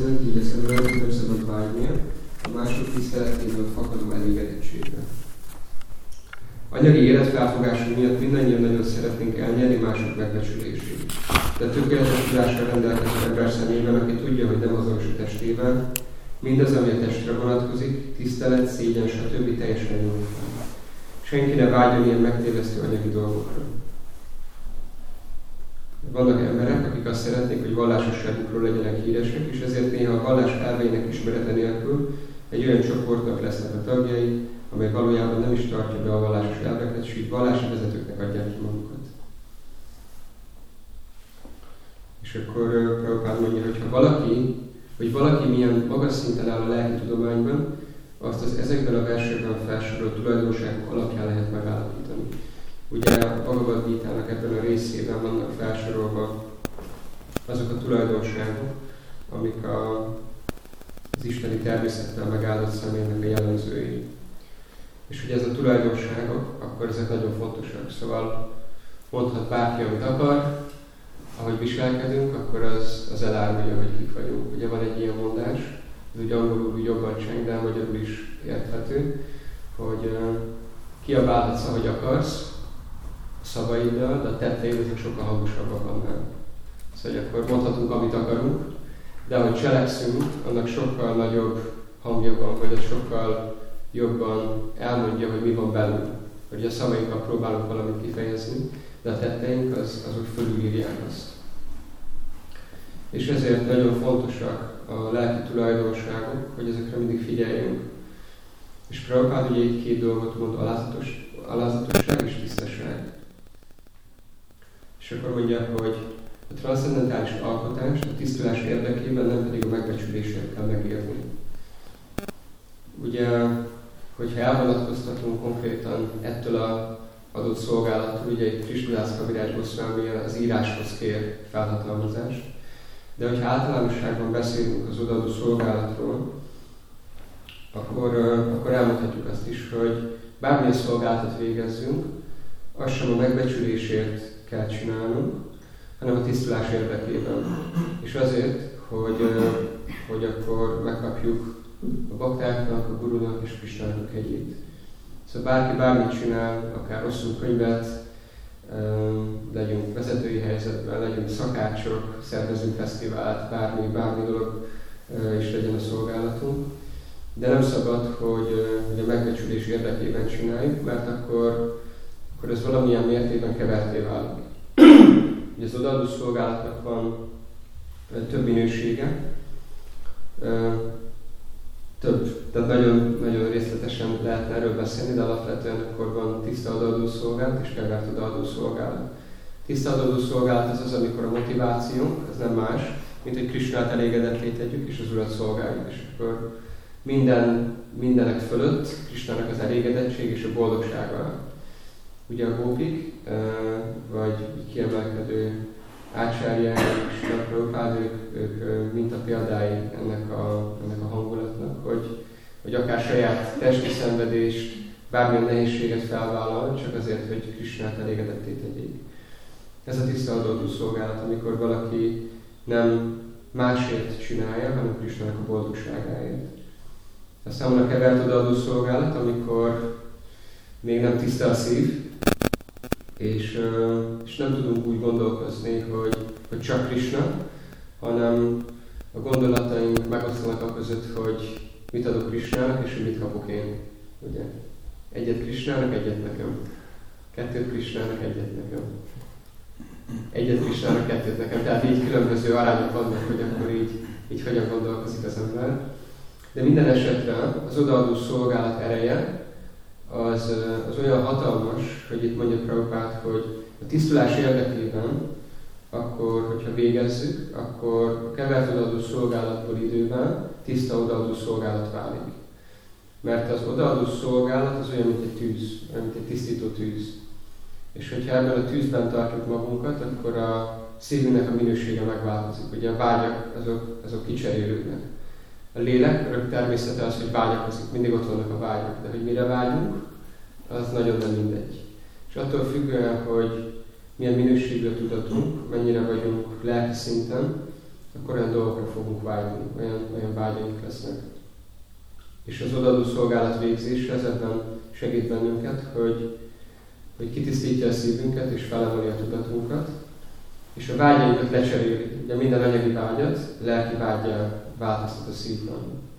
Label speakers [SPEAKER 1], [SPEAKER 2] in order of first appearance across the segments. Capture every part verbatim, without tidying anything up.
[SPEAKER 1] tisztelet, így a szemben nem szabad vágynia, a mások tiszteletéből fakadó elégedettségre. Anyagi életfelfogásunk miatt mindannyian nagyon szeretnénk elnyerni mások megbecsülését. De tökéletes tudással rendelkező ember szemében, aki tudja, hogy nem azonos a testével, mindaz, ami a testre vonatkozik, tisztelet, szégyen, stb. Teljesen nyújtani. Senki ne vágyjon ilyen megtévesztő anyagi dolgokra. Vannak emberek, akik azt szeretnék, hogy vallásosságukról legyenek híresek, és ezért néha a vallás elveinek ismerete nélkül egy olyan csoportnak lesznek a tagjai, amely valójában nem is tartja be a vallásos elveket, sőt vallási vezetőknek adják ki magukat. És akkor Prabhupád mondja, hogy ha valaki, hogy valaki milyen magas szinten áll a lelki tudományban, azt az ezekben a versekben felsorolt tulajdonságok alapján lehet megállapítani. Ugye a Bhagavad Gítának ebben a részében vannak felsorolva azok a tulajdonságok, amik a, az isteni természettel megáldott személynek a jellemzői. És hogy ez a tulajdonságok, akkor ezek nagyon fontosak. Szóval mondhat bárki, amit akar, ahogy viselkedünk, akkor az, az elárulja, hogy kik vagyunk. Ugye van egy ilyen mondás, ez úgy angolul úgy jobban cseng, de magyarul is érthető, hogy uh, kiabálhatsz, ahogy akarsz, a szavaiddal, de a tetteid azok sokkal hangosabbak annál. Szóval akkor mondhatunk, amit akarunk, de ahogy cselekszünk, annak sokkal nagyobb hangja van, vagy az sokkal jobban elmondja, hogy mi van belül. Hogy a szavainkkal próbálunk valamit kifejezni, de a tetteink az, azok fölülírják azt. És ezért nagyon fontosak a lelki tulajdonságok, hogy ezekre mindig figyeljünk. És Prabhupád ugye így két dolgot mond, alázatos, alázatosság és tisztaság. És akkor mondja, hogy a transzcendentális alkotást a tisztulás érdekében, nem pedig a megbecsülésért kell megérni. Ugye, hogyha elvonatkoztatunk konkrétan ettől a adott szolgálattól, ugye itt Krisnadász Kaviraj Goswami az íráshoz kér felhatalmazást, de hogyha általánosságban beszélünk az odaadó szolgálatról, akkor, akkor elmondhatjuk azt is, hogy bármilyen szolgálatot végezzünk, azt sem a megbecsülésért kell csinálnunk, hanem a tisztulás érdekében. És azért, hogy, hogy akkor megkapjuk a baktáknak, a gurunak és Krisnának a kegyét. Szóval bárki bármit csinál, akár rosszul könyvet, legyünk vezetői helyzetben, legyünk szakácsok, szervezünk fesztivált, bármi, bármi dolog is legyen a szolgálatunk. De nem szabad, hogy, hogy a megbecsülés érdekében csináljuk, mert akkor, akkor ez valamilyen mértékben keverté válik. Ugye az odaadó szolgálatnak van több minősége, több, tehát nagyon, nagyon részletesen lehetne erről beszélni, de alapvetően akkor van tiszta odaadó szolgálat és kevert odaadó szolgálat. Tiszta odaadó szolgálat az az, amikor a motivációnk, ez nem más, mint hogy Krisnát elégedetté tegyük és az Urat szolgáljuk. És akkor minden, mindenek fölött Krisnának az elégedettség és a boldogsága. Ugye a gópik, vagy kiemelkedő ácsárják és Prabhupád, ők, ők mintapéldái ennek a, ennek a hangulatnak, hogy, hogy akár saját testi szenvedést, bármilyen nehézséget felvállal, csak azért, hogy Krisnát elégedetté tegyék. Ez a tiszta odaadó szolgálat, amikor valaki nem másért csinálja, hanem Krisnának a boldogságáért. Aztán van a kevert odaadó szolgálat, amikor még nem tiszta a szív, és, és nem tudunk úgy gondolkozni, hogy, hogy csak Krisna, hanem a gondolataink megosztanak a között, hogy mit adok Krisnának, és hogy mit kapok én. Ugye? Egyet Krisnának, egyet nekem. Kettőt Krisnának, egyet nekem. Egyet Krisnának, kettőt nekem. Tehát így különböző arányok vannak, hogy akkor így, így hogyan gondolkozik az ember. De minden esetre az odaadó szolgálat ereje az, az olyan hatalmas, hogy itt mondja Prabhupád, hogy a tisztulás érdekében, akkor, hogyha végezzük, akkor a kevert odaadó szolgálatból időben tiszta odaadó szolgálat válik. Mert az odaadó szolgálat az olyan, mint egy tűz, olyan, mint egy tisztító tűz. És hogyha ebben a tűzben tartjuk magunkat, akkor a szívünknek a minősége megváltozik. Ugye a vágyak, azok, azok kicserélődnek. A lélek örök természete az, hogy vágyakozik, mindig ott vannak a vágyak, de hogy mire vágyunk, az nagyon nem mindegy. És attól függően, hogy milyen minőségű a tudatunk, mennyire vagyunk lelki szinten, akkor olyan dolgokra fogunk vágyni, olyan, olyan vágyaink lesznek. És az odaadó szolgálat végzése ez ebben segít bennünket, hogy, hogy kitisztítja a szívünket és felemeli a tudatunkat, és a vágyainkat lecseréli. Ugye minden anyagi vágyat lelki vágya változtat a szívben.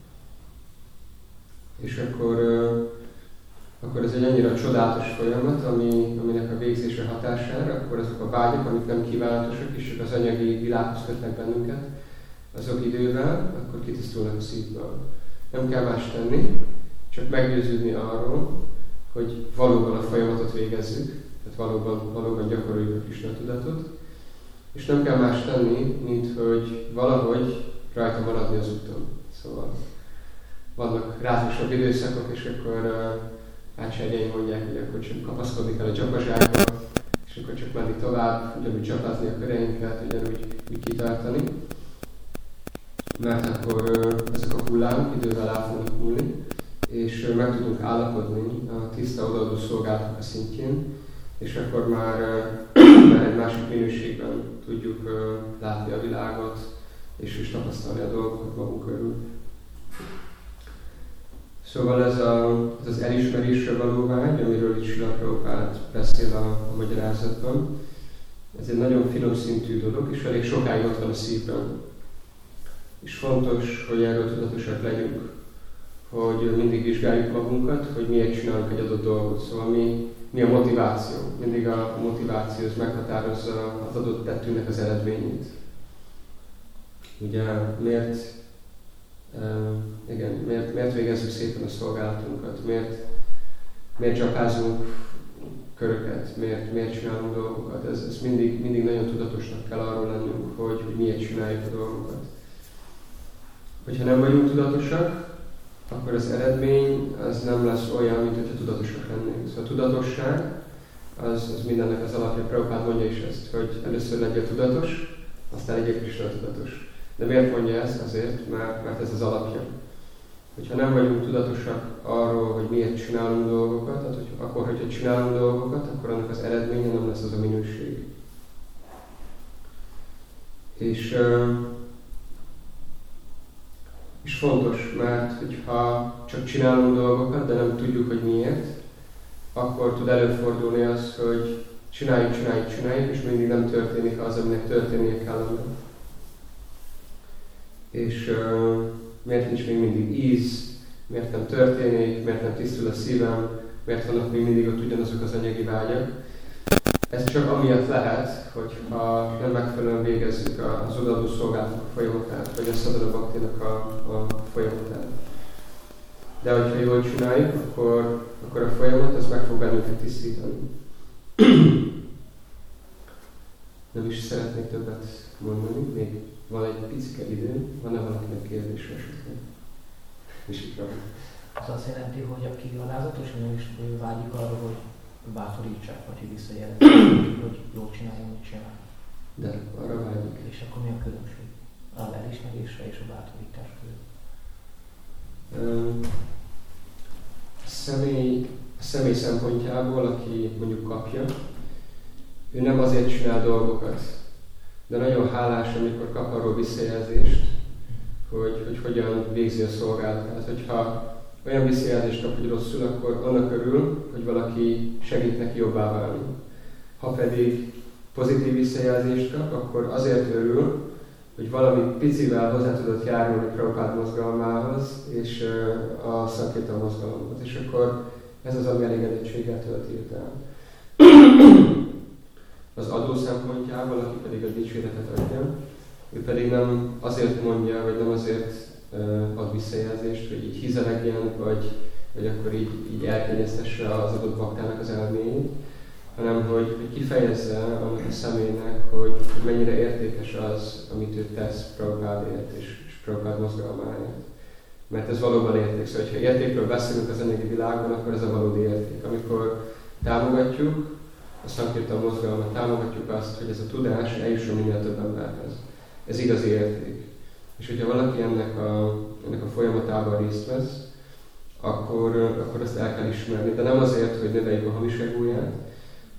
[SPEAKER 1] És akkor, akkor ez egy annyira csodálatos folyamat, ami, aminek a végzése hatására, akkor azok a vágyak, amik nem kívánatosak, és csak az anyagi világhoz kötnek bennünket, azok idővel, akkor kitisztulnak a szívből. Nem kell más tenni, csak meggyőződni arról, hogy valóban a folyamatot végezzük, tehát valóban, valóban gyakoroljuk a Krisna tudatot, és nem kell más tenni, mint hogy valahogy rajta maradni az úton. Szóval vannak rázásabb időszakok, és akkor uh, átsárgyaim mondják, hogy akkor csak kapaszkodni kell a csapazsákba, és akkor csak menni tovább, ugyanúgy csapazni a köreinket, ugyanúgy úgy kitartani. Mert akkor uh, ezek a hullámok idővel el fognak múlni, és uh, meg tudunk állapodni a tiszta odaadó szolgálatok a szintjén, és akkor már, uh, már egy másik minőségben tudjuk uh, látni a világot, és is tapasztalni a dolgokat magunk körül. Szóval ez, a, ez az elismerésre való vágy, amiről itt Srila Prabhupád beszél a, a magyarázatban, ez egy nagyon finom szintű dolog, és elég sokáig ott van a szívben. És fontos, hogy erről tudatosak legyünk, hogy mindig vizsgáljuk magunkat, hogy miért csinálunk egy adott dolgot. Szóval mi, mi a motiváció. Mindig a motiváció az meghatározza az adott tettőnek az eredményét. Ugye miért, uh, igen, miért, miért végezzük szépen a szolgálatunkat, miért, miért csapázunk köröket, miért, miért csinálunk dolgokat. Ez, ez mindig, mindig nagyon tudatosnak kell arról lennünk, hogy, hogy miért csináljuk a dolgokat. Hogyha nem vagyunk tudatosak, akkor az eredmény az nem lesz olyan, mint hogyha tudatosak lennénk. Szóval a tudatosság az, az mindennek az alapja. Prabhupád mondja is ezt, hogy először legyél tudatos, aztán legyél Krisna tudatos. De miért mondja ezt? Azért, mert, mert ez az alapja. Hogyha nem vagyunk tudatosak arról, hogy miért csinálunk dolgokat, tehát hogy, akkor, hogyha csinálunk dolgokat, akkor annak az eredménye nem lesz az a minőség. És, és fontos, mert hogyha csak csinálunk dolgokat, de nem tudjuk, hogy miért, akkor tud előfordulni az, hogy csináljuk, csináljuk, csináljuk, és mindig nem történik az, aminek történnie kellene. És uh, miért nincs még mindig íz, miért nem történik, miért nem tisztul a szívem, miért vannak még mindig ott ugyanazok az anyagi vágyak. Ez csak amiatt lehet, hogyha nem megfelelően végezzük az odaadó szolgálatok folyamatát, vagy a szadana baktinak a, a folyamatát. De hogyha jól csináljuk, akkor, akkor a folyamat az meg fog bennünket tisztítani. Nem is szeretnék többet mondani, még van egy picike idő, van-e valakinek kérdés esetleg?
[SPEAKER 2] Az azt jelenti, hogy aki alázatos, nem is vágyik arra, hogy bátorítsák, vagy hogy visszajelentsék, hogy jól csináljon, mit csinál.
[SPEAKER 1] De arra vágyik.
[SPEAKER 2] És akkor mi a különbség az elismerésre és a bátorítás között?
[SPEAKER 1] A személy, a személy szempontjából, aki mondjuk kapja, ő nem azért csinál dolgokat, de nagyon hálás, amikor kap arról visszajelzést, hogy, hogy hogyan végzi a szolgálatát. Hogyha olyan visszajelzést kap, hogy rosszul, akkor annak örül, hogy valaki segít neki jobbá válni. Ha pedig pozitív visszajelzést kap, akkor azért örül, hogy valami picivel hozzá tudott járulni Prabhupád mozgalmához és a Sankirtan mozgalomhoz. És akkor ez az, ami elégedettséggel tölti el. Az adó szempontjából, aki pedig a dicséretet adja, ő pedig nem azért mondja, vagy nem azért uh, ad visszajelzést, hogy így hizelegjen, vagy, vagy akkor így, így elkényeztesse az adott baktának az elményét, hanem hogy, hogy kifejezze annak a személynek, hogy, hogy mennyire értékes az, amit ő tesz Prabhupádért és, és Prabhupád mozgalmáért. Mert ez valóban érték. Szóval, ha értékről beszélünk az anyagi világban, akkor ez a valódi érték. Amikor támogatjuk a Sankirtan mozgalmat, támogatjuk azt, hogy ez a tudás eljusson minél több emberhez. Ez igazi érték. És hogyha valaki ennek a, ennek a folyamatában részt vesz, akkor, akkor ezt el kell ismerni. De nem azért, hogy növeljük a hamis egóját,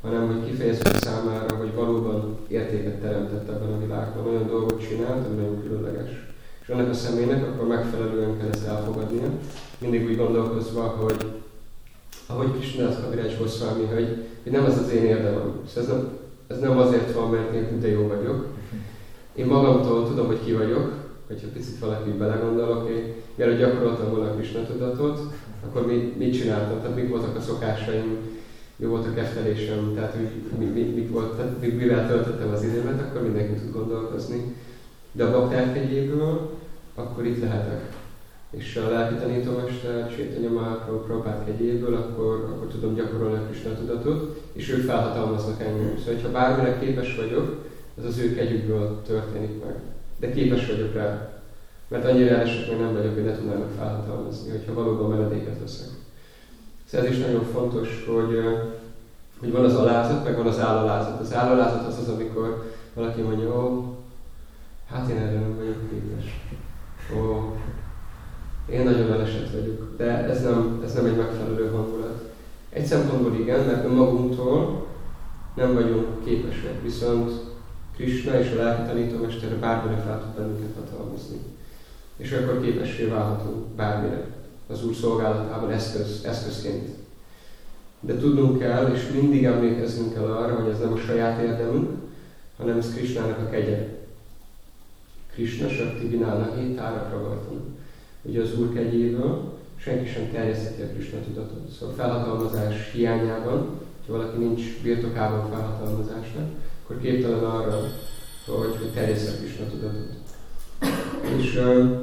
[SPEAKER 1] hanem hogy kifejezzük számára, hogy valóban értéket teremtett ebben a világban, olyan dolgot csinált, ami nagyon különleges. És annak a személynek akkor megfelelően kell ezt elfogadnia, mindig úgy gondolkozva, hogy ahogy Krishnadatta Kaviraj Goswami, hogy, hogy nem az az én érdemem. Szóval ez nem, ez nem azért van, mert én de jó vagyok. Én magamtól tudom, hogy ki vagyok, hogyha picit valaki belegondolok, én mielőtt gyakoroltam volna a Krishna tudatot, akkor mi, mit csináltam, tehát mik voltak a szokásaim, mi volt a kettelésem, tehát hogy mi, mi, mi volt, mivel töltöttem az időmet, akkor mindenki tud gondolkozni. De a bakták egyéből, akkor itt lehetek. És a lelki tanítómester, Chaitanya Mahaprabhu Prabhupád kegyéből, akkor, akkor tudom gyakorolni a Krishna tudatot, és ők felhatalmaznak engem. Szóval, ha bármire képes vagyok, az az ő kegyükből történik meg. De képes vagyok rá. Mert annyira elesett meg nem vagyok, hogy ne tudnának felhatalmazni, hogyha valóban menedéket veszek. Szóval ez is nagyon fontos, hogy, hogy van az alázat, meg van az állalázat. Az állalázat az az, amikor valaki mondja, ó, hát én erre nem vagyok képes. Ó, én nagyon elesett vagyok, de ez nem, ez nem egy megfelelő hangulat. Egy szempontból igen, mert önmagunktól nem vagyunk képesek, viszont Krishna és a lelki tanítómester bármire fel tud bennünket hatalmazni. És akkor képessé válhatunk bármire az Úr szolgálatában eszköz, eszközként. De tudnunk kell, és mindig emlékeznünk kell arra, hogy ez nem a saját érdemünk, hanem ez Krishnának a kegye. Krishna Shakti Vinana Hétára Pravartana. Ugye az Úr kegyéből senki sem terjesztheti a Krishna tudatot. Szóval a felhatalmazás hiányában, ha valaki nincs birtokában a felhatalmazásnak, akkor képtelen arra, hogy, hogy terjessze a Krishna tudatot. És,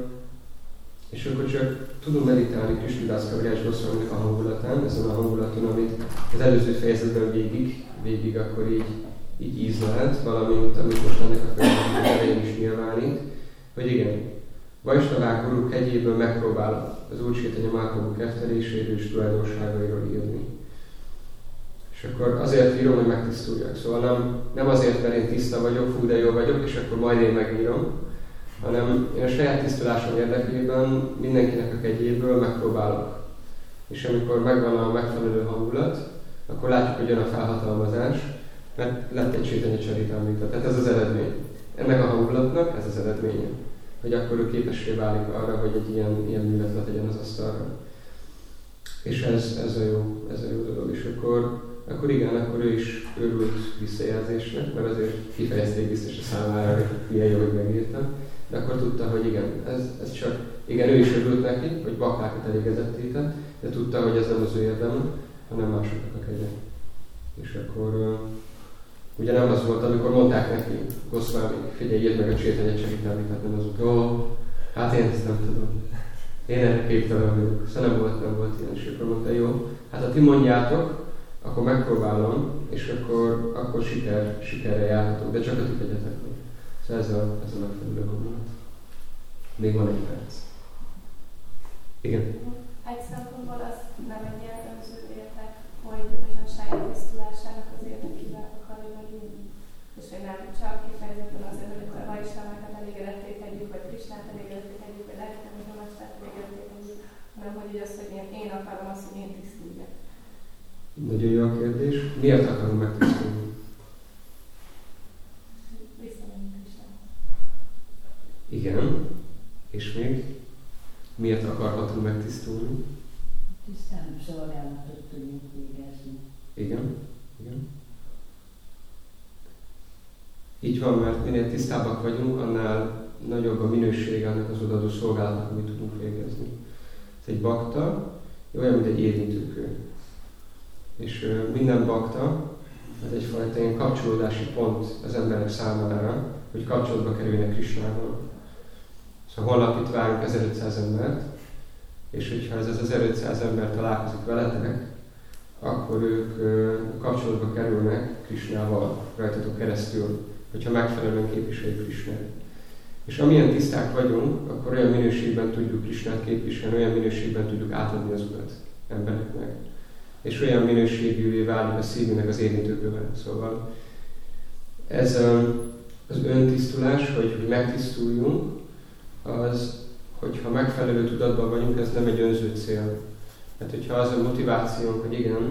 [SPEAKER 1] és akkor csak tudunk meditálni Krishnadatta Kaviraj Goswaminak a hangulatán, ezen a hangulaton, amit az előző fejezetben végig, végig akkor így, így ízlelt, valamint amit most ennek a fejezetben elején is nyilvánít, hogy igen, Vaisnavák Guruk kegyéből megpróbál az Úr Chaitanya Mahaprabhu ketteléséről és tulajdonságairól írni. És akkor azért írom, hogy megtisztuljak. Szóval nem, nem azért, mert én tiszta vagyok, fú, de jó vagyok, és akkor majd én megírom, hanem én a saját tisztulásom érdekében mindenkinek a kegyéből megpróbálok. És amikor megvan a megfelelő hangulat, akkor látjuk, hogy jön a felhatalmazás, mert lett egy Chaitanya Charitamrita. Tehát ez az eredmény. Ennek a hangulatnak ez az eredménye. Hogy akkor ő képessé válik arra, hogy egy ilyen, ilyen művet letegyen az asztalra. És ez, ez, a jó, ez a jó dolog. És akkor, akkor igen, akkor ő is örült visszajelzésnek, mert azért kifejezték biztos a számára, hogy milyen jó, hogy megírtam. De akkor tudta, hogy igen, ez, ez csak, igen, ő is örült neki, hogy baktákat elégedetté tett, de tudta, hogy ez nem az ő érdem, hanem másoknak a kegye. És akkor ugye nem az volt, amikor mondták neki, Goswami, figyelj, írd meg a Chaitanya Charitamritát, nem az volt, ó, hát én ezt nem tudom. Én erre képtelen vagyok. Szóval nem volt, nem volt ilyen, és akkor mondta, jó, hát ha ti mondjátok, akkor megpróbálom, és akkor, akkor siker, sikerre járhatok, de csak a ti kegyetek meg. Szóval ez a, ez a megfelelő hangulat. Még van egy perc. Igen.
[SPEAKER 3] Egy szempontból az nem egy jellemző értek, hogy, hogy a saját tisztulásának az érdekével akarja megírni. És hogy nem csak kifejezetten azért, hogy akkor a Vaisnavákat elégedetté tegyük, vagy Krishnát elégedetté tegyük, vagy lelki tanítómestert elégedetté tegyük, hanem hogy az, hogy én, én akarom azt, hogy én tisztuljak.
[SPEAKER 1] Nagyon jó a kérdés. Miért akarom megtisztulni?
[SPEAKER 3] Visszamenni Krishnához.
[SPEAKER 1] Igen. És még? Miért akarhatunk megtisztulni?
[SPEAKER 4] Tisztán szolgálatot tudjuk végezni.
[SPEAKER 1] Igen. Igen. Így van, mert minél tisztábbak vagyunk, annál nagyobb a minősége annak az odaadó szolgálatnak, amit tudunk végezni. Ez egy bakta, olyan, mint egy érintőkő. És uh, minden bakta, ez egyfajta ilyen kapcsolódási pont az emberek számára, hogy kapcsolatba kerüljenek Krishnával. Szóval holnap itt várunk ezerötszáz embert, és hogyha ez az ezerötszáz ember találkozik veletek, akkor ők uh, kapcsolatba kerülnek Krishnával rajtatok keresztül, hogyha megfelelően képviseljük Krishnát. És amilyen tiszták vagyunk, akkor olyan minőségben tudjuk Krishnát képviselni, olyan minőségben tudjuk átadni az Urat embereknek. És olyan minőségűvé válik a szívünknek az érintőkővel. Szóval ez az öntisztulás, hogy, hogy megtisztuljunk, az, hogyha megfelelő tudatban vagyunk, ez nem egy önző cél. Tehát, hogyha az a motivációnk, hogy igen,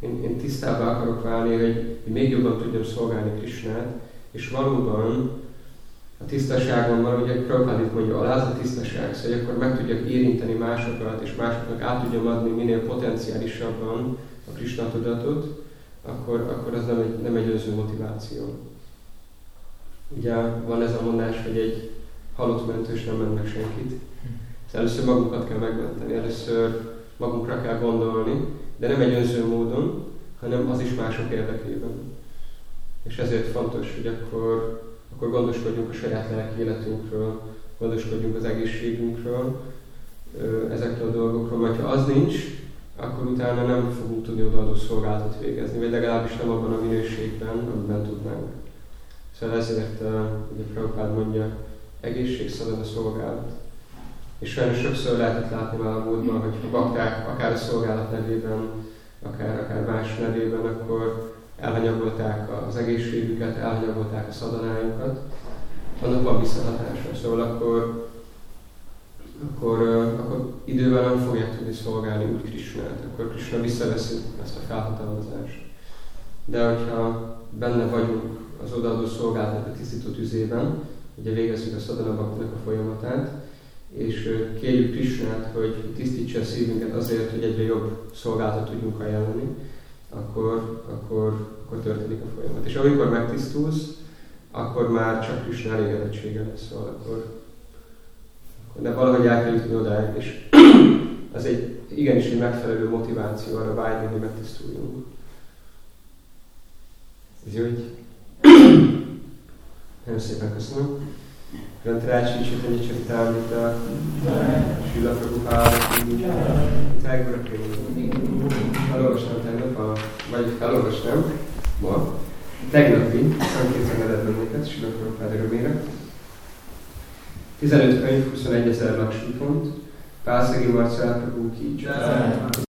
[SPEAKER 1] én, én tisztábbá akarok válni, hogy, hogy még jobban tudjam szolgálni Krisnát, és valóban a tisztaságon van, ugye Prabhupád itt mondja, alázat tisztaság, szóval akkor meg tudjak érinteni másokat, és másoknak át tudjam adni minél potenciálisabban a Krisna tudatot, akkor, akkor az nem egy, nem egy önző motiváció. Ugye van ez a mondás, hogy egy halott mentős nem ment meg senkit. Szóval először magunkat kell megmenteni, először magunkra kell gondolni, de nem egy önző módon, hanem az is mások érdekében. És ezért fontos, hogy akkor, akkor gondoskodjunk a saját lelki életünkről, gondoskodjunk az egészségünkről, ezekről a dolgokról, mert ha az nincs, akkor utána nem fogunk tudni odaadó szolgálatot végezni, vagy legalábbis nem abban a minőségben, amiben tudnánk. Szóval ezért, ugye Prabhupád mondja, egészség szadana szolgálat. És sajnos sokszor lehetett látni már a múltban, hogy a bakták, akár a szolgálat nevében, akár, akár más nevében, akkor elhanyagolták az egészségüket, elhanyagolták a szadanájukat. Annak van visszahatása, szóval akkor, akkor, akkor idővel nem fogják tudni szolgálni úgy Krisnát, akkor Krisna visszaveszi ezt a felhatalmazást. De hogyha benne vagyunk az odaadó szolgálatnak a tisztító tüzében, ugye végezzük a szadana bhaktinak a folyamatát, és kérjük Krisnát, hogy tisztítsa a szívünket azért, hogy egyre jobb szolgálatot tudjunk ajánlani, akkor, akkor, akkor történik a folyamat. És amikor megtisztulsz, akkor már csak Krisna elégedettsége lesz, szóval akkor, akkor de valahogy el kell jutni odáig, és az egy igenis egy megfelelő motiváció arra vágyni, hogy megtisztuljunk. Ez jó így? Nagyon szépen köszönöm. Grantrácsi Chaitanya Charitamrita, Srila Prabhupada, Tájgóra Préma. Felolvastam tegnap, a, vagy felolvastam ma, tegnapi Sankirtan eredményeket Srila Prabhupada örömére. tizenöt könyv, huszonegy ezer laksmi pont, Pálszegi Marcell Prabhu ki.